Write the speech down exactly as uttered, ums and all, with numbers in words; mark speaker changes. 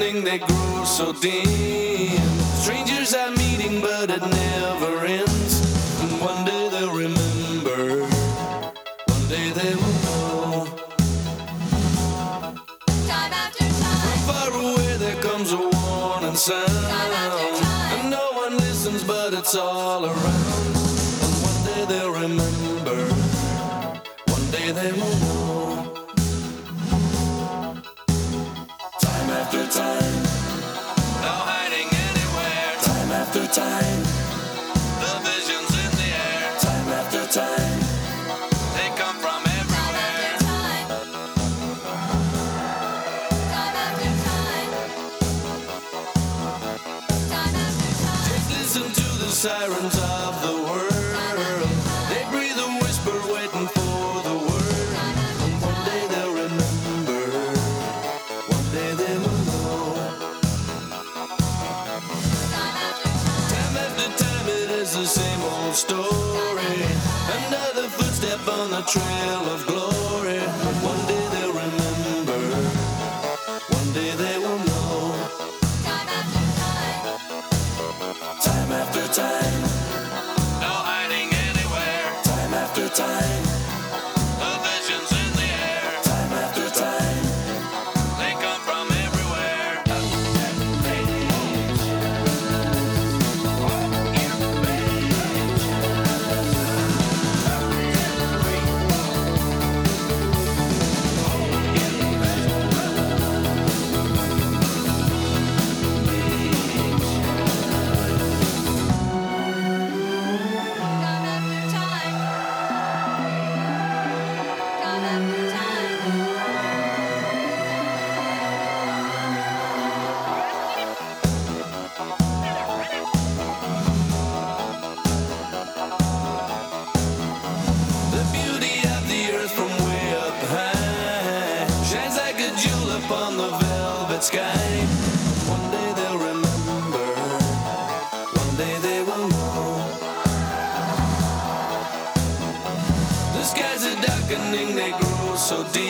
Speaker 1: darkening, they grow so dim. Strangers are meeting, but it never ends. And one day they'll remember, one day they will know.
Speaker 2: Time after time.
Speaker 1: From far away there comes a warning sound.
Speaker 2: Time after time.
Speaker 1: And no one listens, but it's all around. And one day they'll remember, one day they will know. Time after time, no hiding anywhere. Time after time, the visions in the air. Time after time, they come from everywhere.
Speaker 2: Time after time. Time after time.
Speaker 1: Just listen to the sirens of the world. They breathe a whisper, waiting for the word. And one day they'll remember, one day they will know.
Speaker 2: Time after time.
Speaker 1: Time after time, it is the same old story. Another footstep on the trail of glory. But one day they'll remember, one day they will know.
Speaker 2: Time after time.
Speaker 1: Time after time, no hiding anywhere. Time after time, the visions in the air. Time after time, they come from everywhere.
Speaker 2: Time after time. Time after time.
Speaker 1: The beauty of the earth from way up high shines like a jewel upon the velvet sky. One day they'll remember, one day they will know. The skies are darkening, they grow so deep.